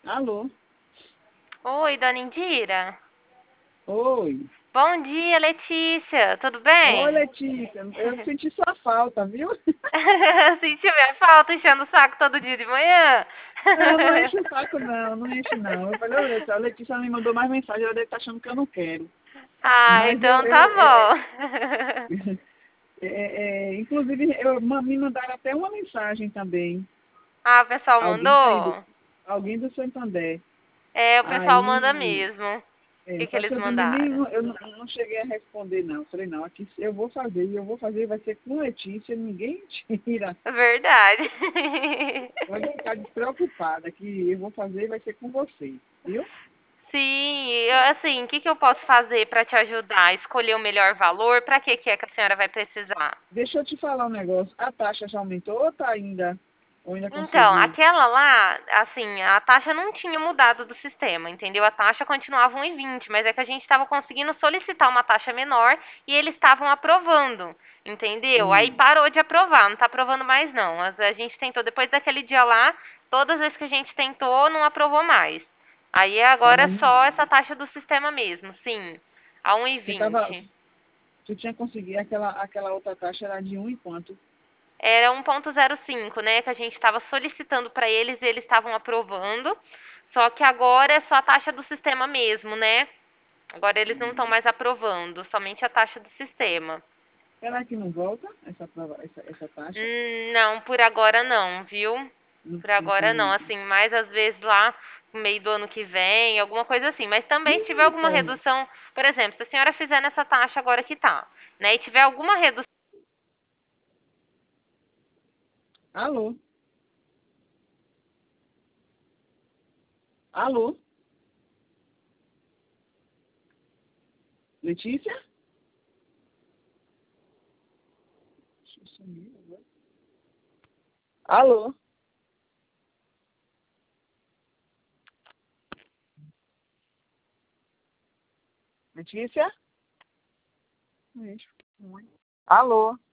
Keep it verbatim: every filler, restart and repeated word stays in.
Alô? Oi, dona Indira. Oi. Bom dia, Letícia. Tudo Oi, bem? Letícia. Eu senti sua falta, viu? Senti minha falta enchendo o saco todo dia de manhã. Não, não enche o saco, não. Não enche, não. Eu falei, olha, a Letícia me mandou mais mensagem, ela deve estar achando que eu não quero. Ah, Mas eu, então eu, tá é, bom. é, é, inclusive, eu, ma- me mandaram até uma mensagem também. Ah, o pessoal Alguém aí, do, mandou? alguém do Santander. É, o pessoal manda Aí, mesmo. O é, que que só que eles eu também nem, mandaram? eu não, eu não cheguei a responder, não. Falei, não, aqui eu vou fazer, e eu vou fazer, vai ser com Letícia, ninguém tira. Verdade. Pode ficar despreocupada, que eu vou fazer vai ser com você, viu? Sim, eu- assim, o que que eu posso fazer para te ajudar a escolher o melhor valor? Para que que é que a senhora vai precisar? Deixa eu te falar um negócio. A taxa já aumentou ou tá ainda? Ou ainda Então, conseguiu? aquela lá, assim, a taxa não tinha mudado do sistema, entendeu? A taxa continuava um e vinte, mas é que a gente estava conseguindo solicitar uma taxa menor e eles estavam aprovando, entendeu? Aí Hum. parou de aprovar, não está aprovando mais não. Mas a gente tentou, depois daquele dia lá, todas as vezes que a gente tentou, não aprovou mais. Aí Tá, agora é mas não- só essa taxa do sistema mesmo, sim, a um e você tava. vinte. Tu tinha conseguido aquela, aquela outra taxa era de um e quanto? Era um ponto zero cinco, né, que a gente estava solicitando para eles e eles estavam aprovando. Só que agora é só a taxa do sistema mesmo, né? Agora eles não estão Hum. mais aprovando, somente a taxa do sistema. Será que não volta essa, prova- essa, essa taxa? Hum, não, por agora não, viu? Não, Por não agora não, tem. assim, mais às vezes lá no meio do ano que vem, alguma coisa assim. Mas também se tiver alguma Misericórdia. redução, por exemplo, se a senhora fizer nessa taxa agora que tá, né, e tiver alguma redução. Alô? Alô? Letícia? Sumiu agora. Alô? Letícia? Ixi, foi. Alô?